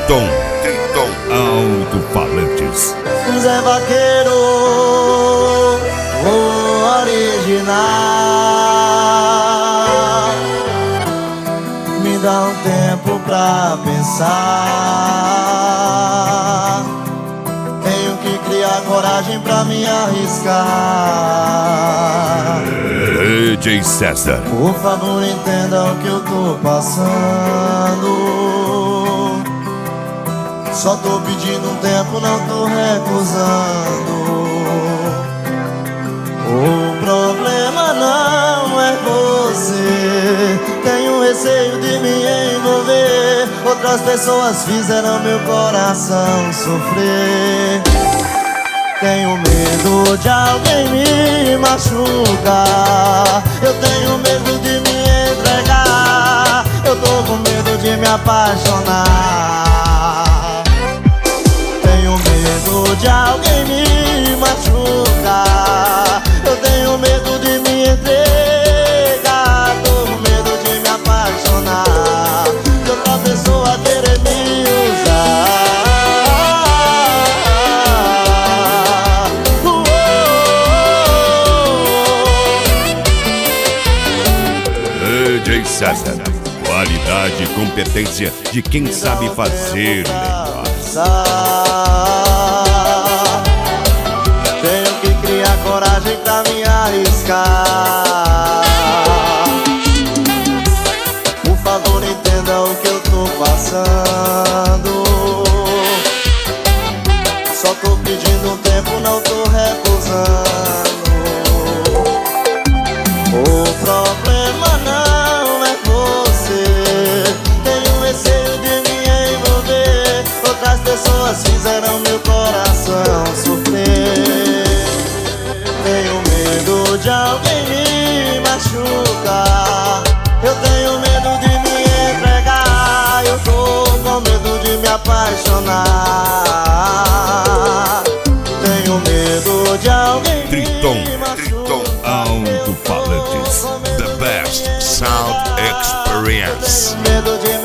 Triton Alto-Falantes. Zé Vaqueiro, o original. Me dá um tempo pra pensar. Tenho que criar coragem pra me arriscar. DJ César, Por favor, entenda o que eu tô passando. Só tô pedindo um tempo, não tô recusando. O problema não é você. Tenho receio de me envolver. Outras pessoas fizeram meu coração sofrer. Tenho medo de alguém me machucar. Eu tenho medo de me entregar. Eu tô com medo de me apaixonar. Tenho medo de alguém me machucar. Eu tenho medo de me entregar. Tô com medo de me apaixonar. De outra pessoa querer me usar. DJ César, qualidade e competência de quem sabe fazer melhor. Tenho que criar coragem pra me arriscar. Por favor, entenda o que eu tô passando. Só tô pedindo um tempo, não tô recusando. O problema não é você. Tenho receio de me envolver. Outras pessoas fizeram meu coração sofrer. Tenho medo de alguém me machucar. Eu tenho medo de me entregar. Eu tô com medo de me apaixonar. Tenho medo de alguém me machucar. Alto-Falantes, the best sound experience. Medo de